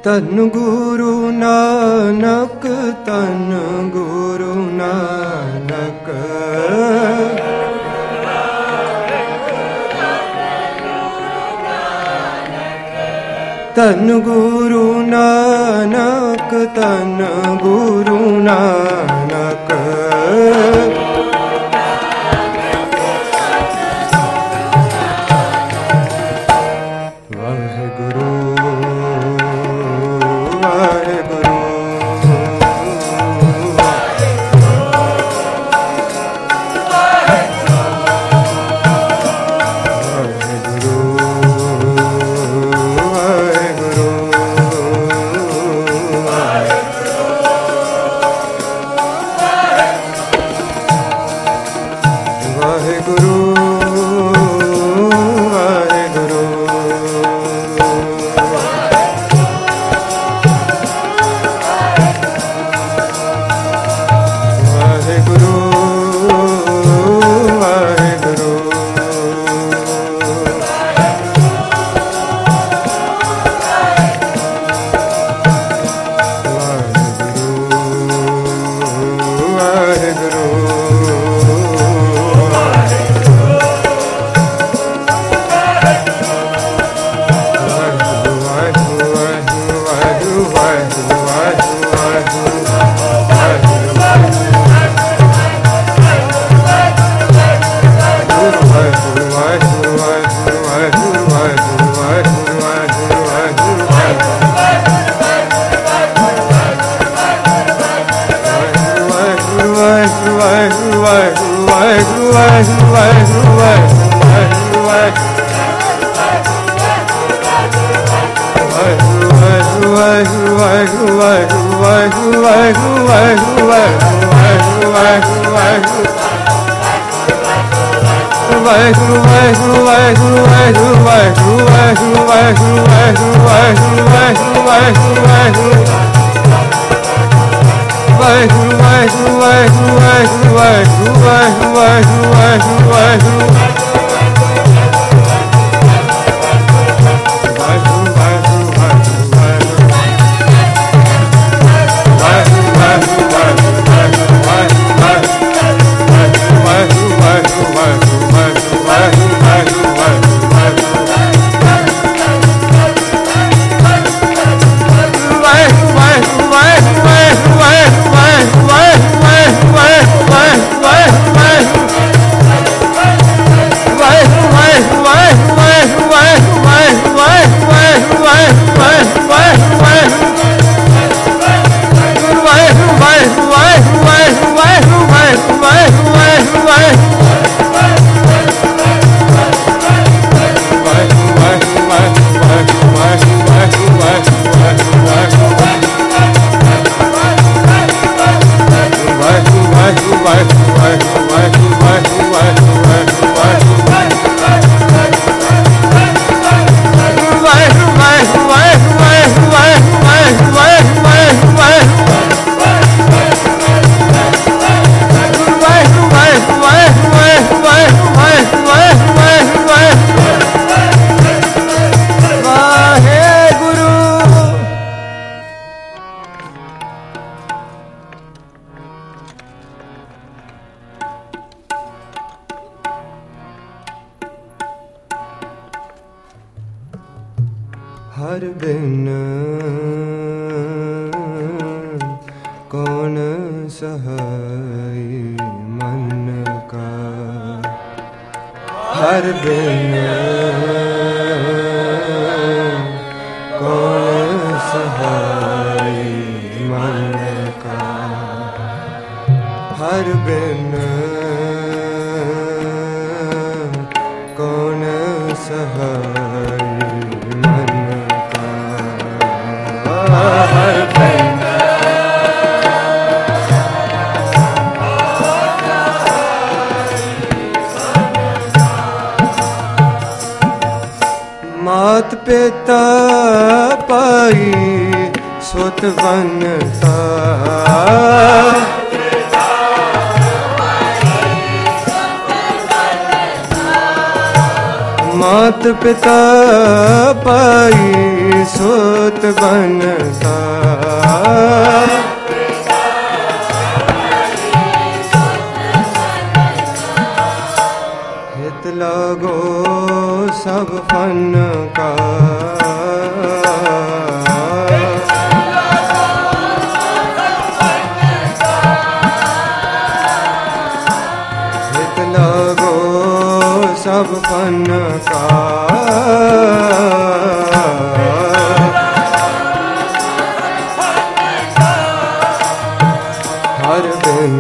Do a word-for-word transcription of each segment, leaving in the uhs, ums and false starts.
तन गुरु नानक तन गुरु नानक तन गुरु नानक तन गुरु नानक वाहेगुरु वाहेगुरु हर बिन कौन सहाय मन का हर बिन कौन सहाय मन का हर बिन कौन सहाय मात पिता पाई सुत बनता मात पिता पाई सुत बनता। हित लगो सब फन का। हित लगो सब फन का। हर बिन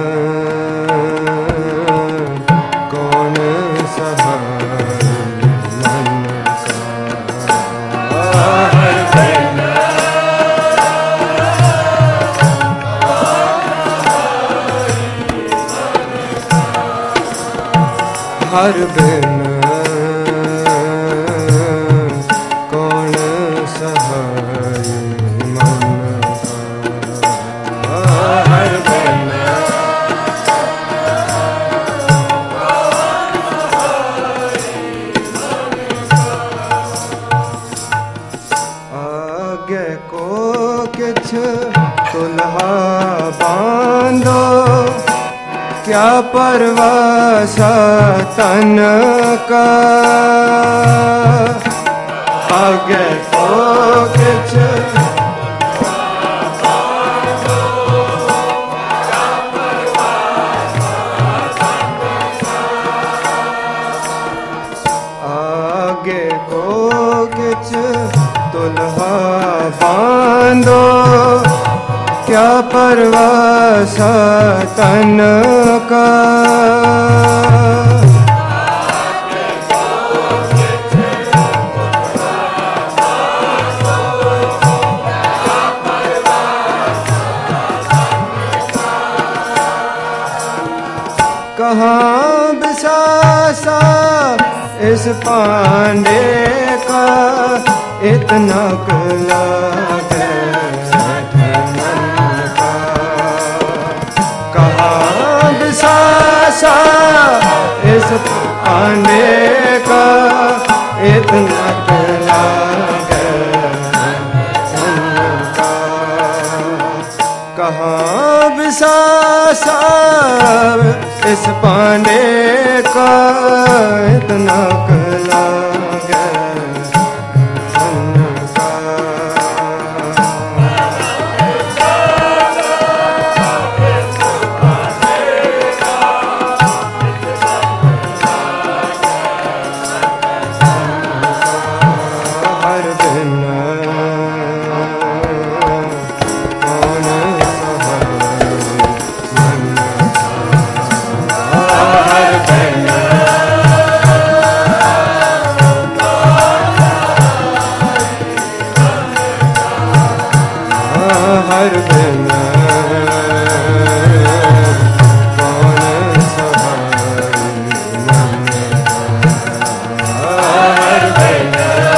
कौन सहाय मन का। हर बिन हर बिन कौन सहाय मन का। हर बिन आगे को किछ तुल्हा बांधो, क्या परवास तन का। आगे को किछ आगे को किछ तुल्हा बांधो, क्या परवास तन का। कहाँ बिसासा इस पांडे का, इतना कला सासा इस पांडे का, इतना कला का। कहाँ बिसासा इस पांडे का, इतना कला हर बिन कौन सहाय मन का। हर बिन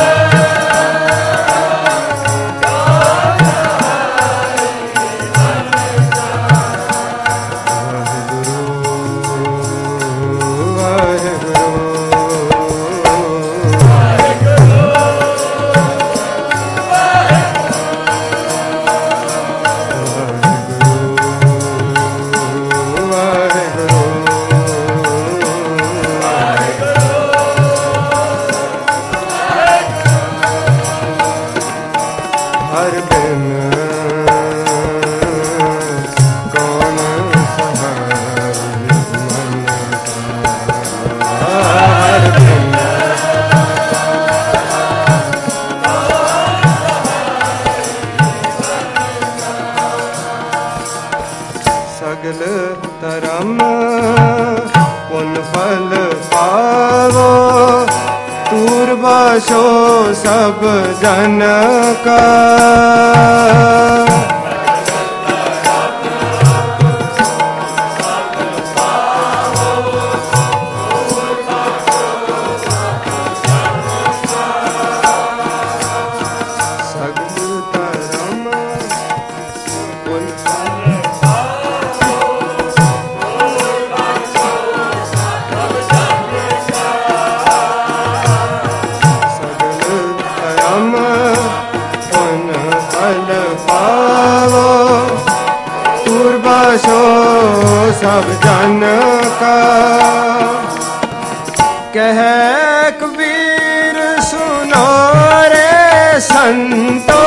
वाहिगुरु हर बिन कौन सहाय मन का। हर बिन सगल तरम पुन फल पावो, दूर बसो सब जन का। सगल तरम पुन सगल तरम फल पावो पूर्वाशो सब जन का। कह कबीर सुनो रे संतो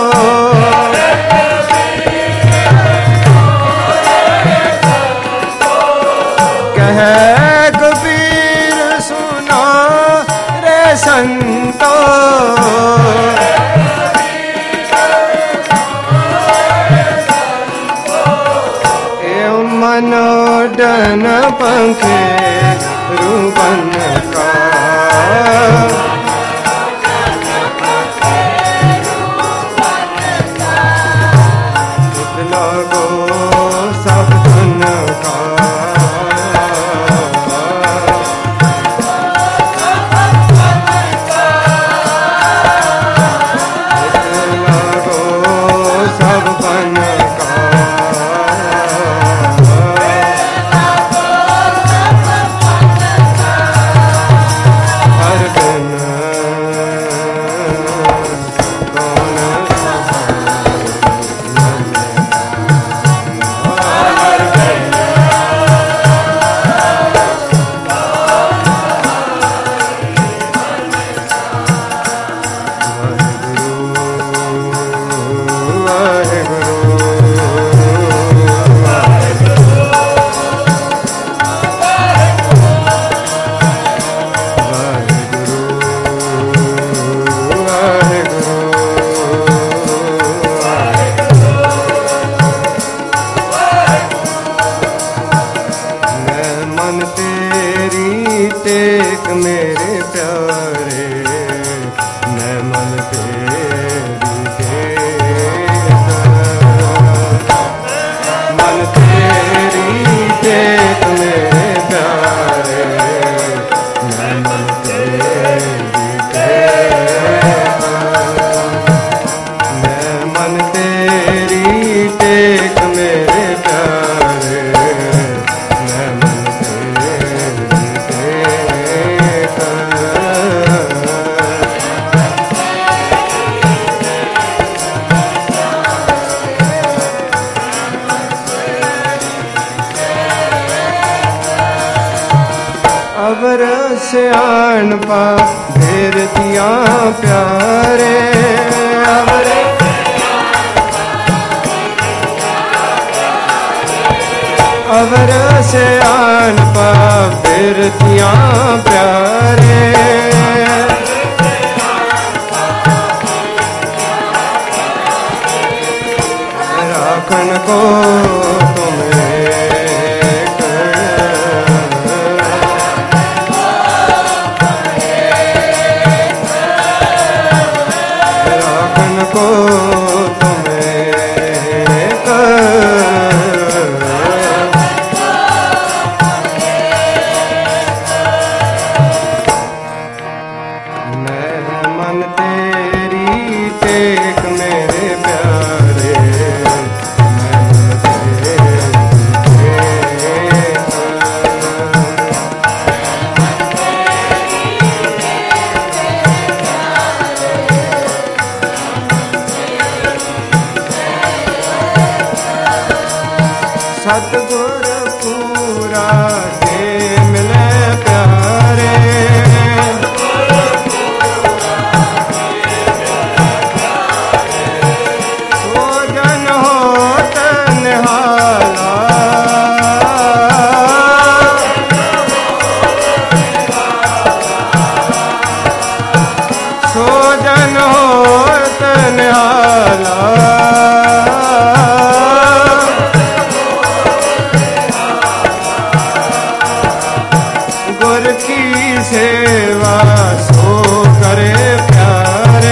कह कबीर सुनो रे संतो मनोडन पंखे रूपन का। लगो सब धन का अवर सियान पा भेर दिया प्यारे। अवर अवर सियान पा भेर दिया प्यारे। राखन को को तुम्हें मैं मन तेरी टेक मेरे प्यारे। सतगुर पूरा के मिले प्यारे। सो जन होत निहाला सो जन होत निहाला। गुर की सेवा सो करे प्यारे।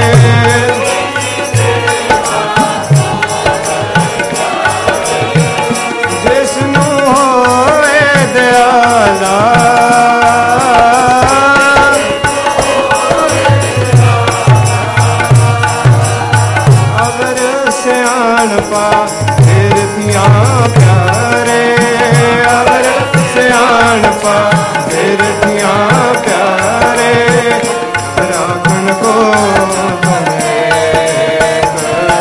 जिसनु होए दयाला अवर सियान पा फिर दिया प्यारे। अवर सियान पा फिर दिया प्यारे। राखन को तुम्हें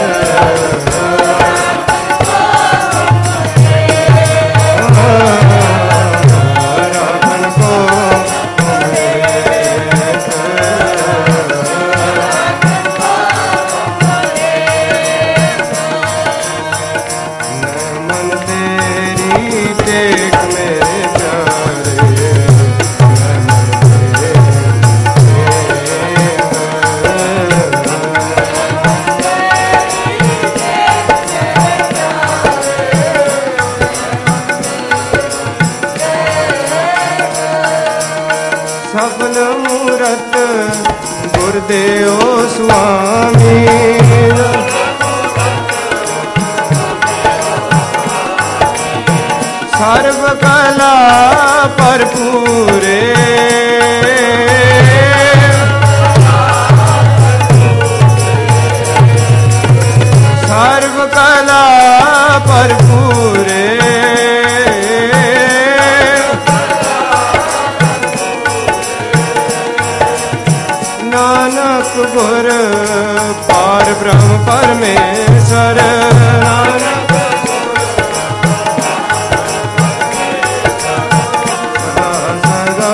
देओ स्वामी सर्व कला भरपूरे सर्व कला भरपूरे नानक गुर पार ब्रह्म परमेश्वर नानक सदा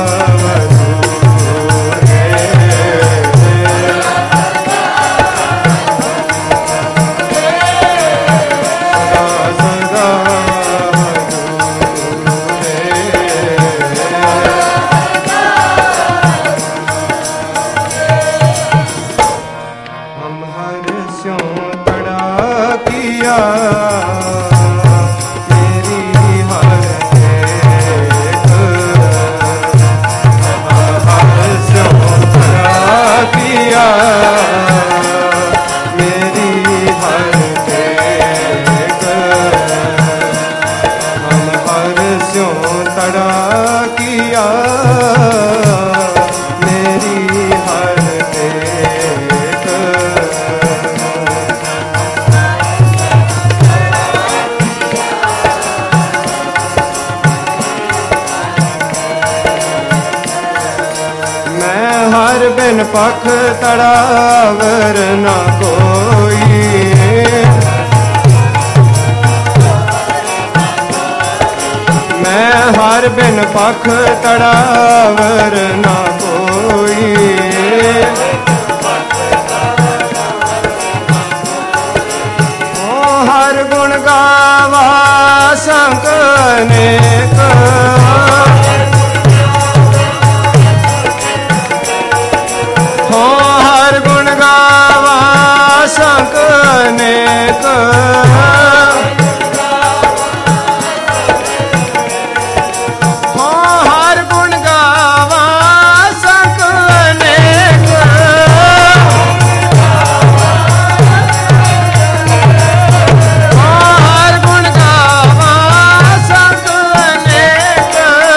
पख तड़ावर न कोई मैं हर बिन पख तड़ावर न कोई ओ हर गुण गावा संक अनेक हो हर गुण गावा संक अनेक हो हर गुण गावा संक अनेक हो हर गुण गावा संक अनेक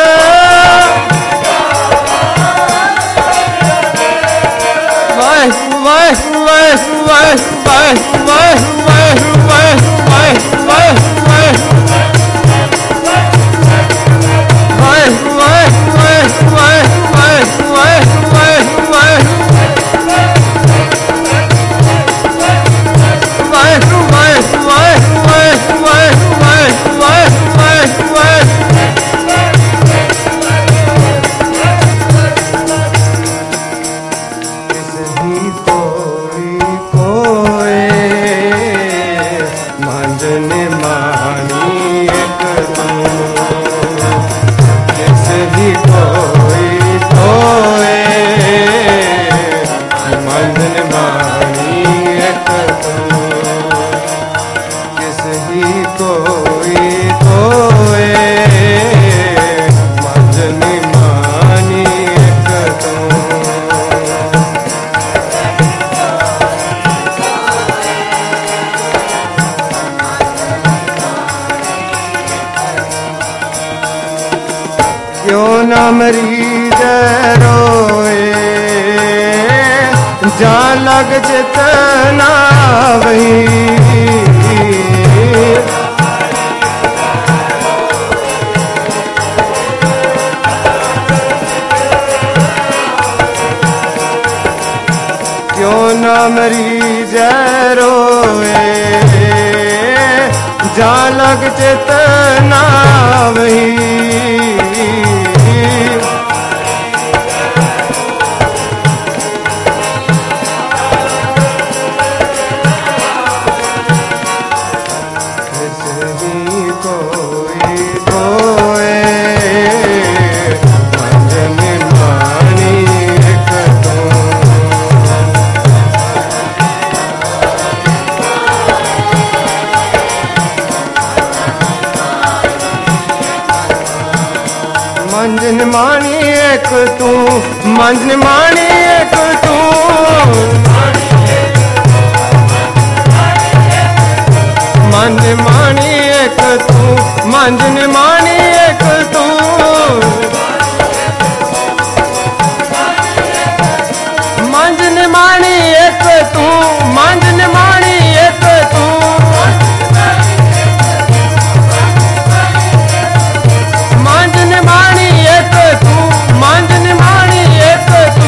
क्यों न मरीज रोए जा लग जितना वही क्यों न मरीज रोए जा लग जितना वही मंजन मानी एक तू मंजन मानी एक तू मंज माणी एक तू मंजन माणी एक तू मंजन माणी एक तू मंजन माणी एक तू मंजन माणी एक तू मंजन माणी एक तू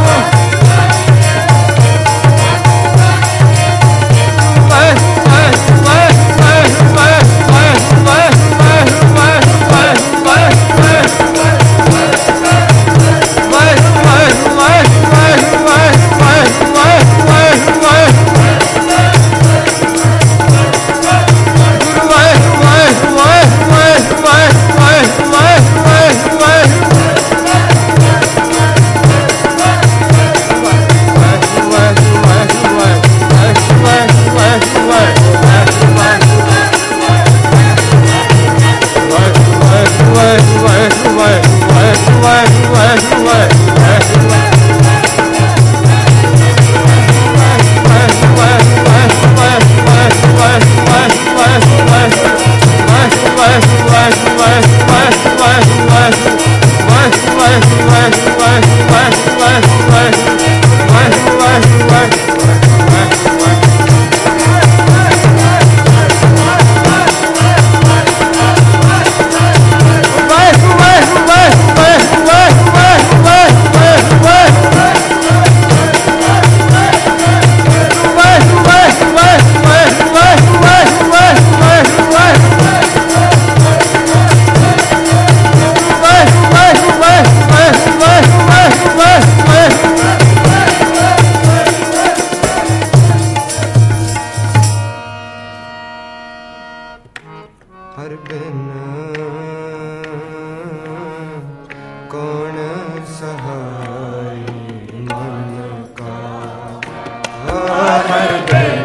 हर बिन कौन सहाय मन का हर बिन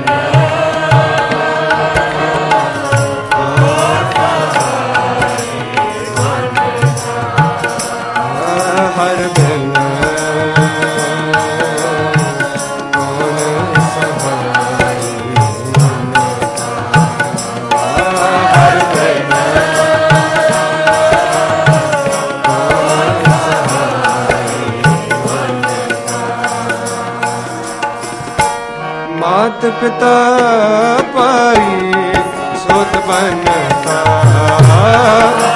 हर बिन मात पिता पाई सोत बनता